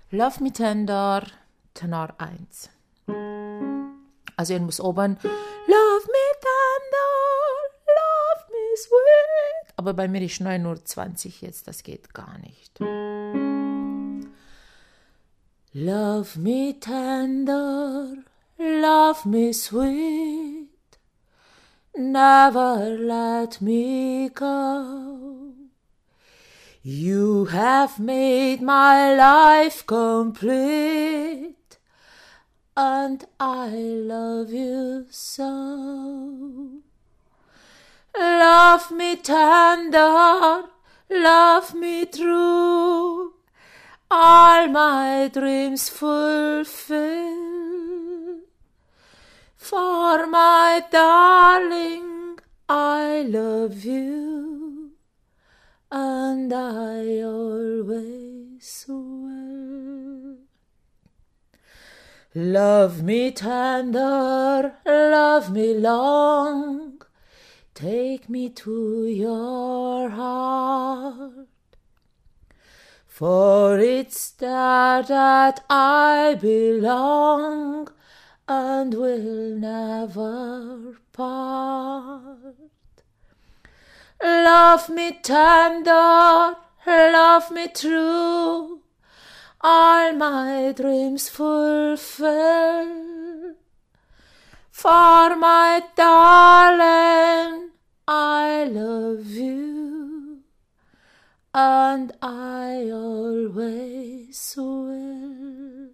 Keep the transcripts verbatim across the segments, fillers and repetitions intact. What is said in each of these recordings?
Love Me Tender, Tenor eins. Also ihr muss oben Love Me Tender, Love Me Sweet. Aber bei mir ist neun Uhr zwanzig jetzt, das geht gar nicht. Love me tender, love me sweet, never let me go. You have made my life complete, and I love you so. Love me tender, love me true, all my dreams fulfill. For my darling, I love you, and I always will. Love me tender, love me long, take me to your heart. For it's there that I belong and will never part. Love me tender, love me true, all my dreams fulfill. For my darling, I love you, and I always will.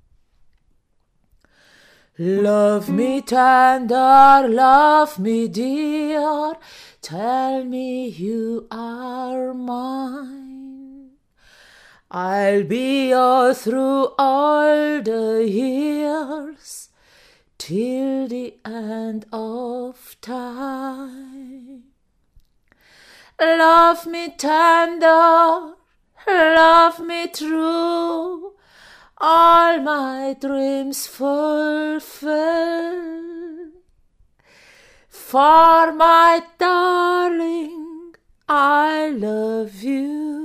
Love me tender, love me dear, tell me you are mine. I'll be all through all the years, till the end of time. Love me tender, love me true, all my dreams fulfill. For my darling, I love you,